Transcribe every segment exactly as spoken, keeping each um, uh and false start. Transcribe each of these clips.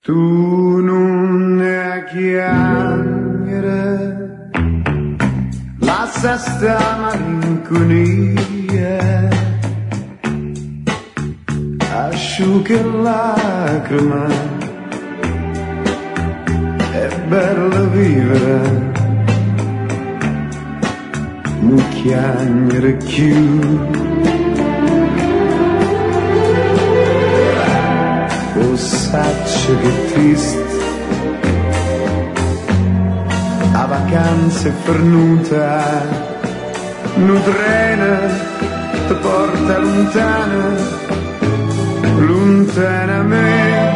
Tu non ne chiamere la sesta malinconia, asciughe lacrime, è bello vivere, non chiamere più. O sacce che triste, a vacanza è fernuta, nu treno ti porta lontana, lontana a me.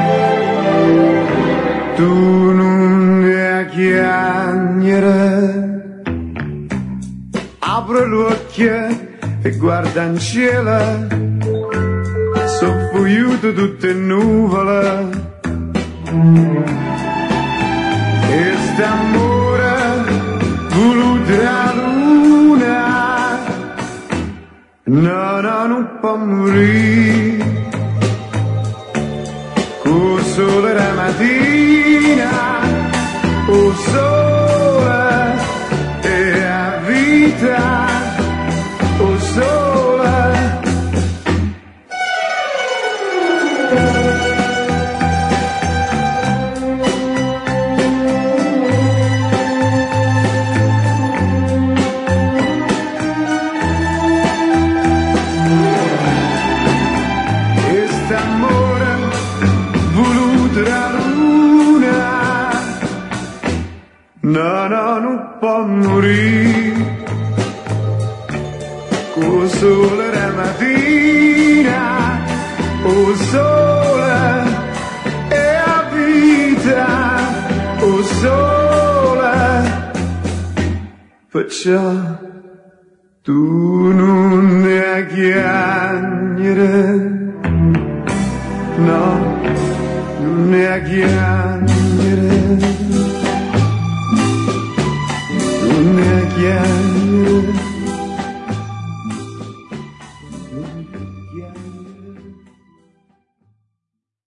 Tu non ne chiamere, apri l'occhio e guarda in cielo, soffuiuto tutte nuvole, e st'amore voluto la luna, no, no, non può morire, con sole la mattina, o sole e la vita, o sole. No, no, non può morire, con sole la mattina, o sole e la vita, o sole. Perciò tu non ne chiamere, no, non ne chiamere. Yeah.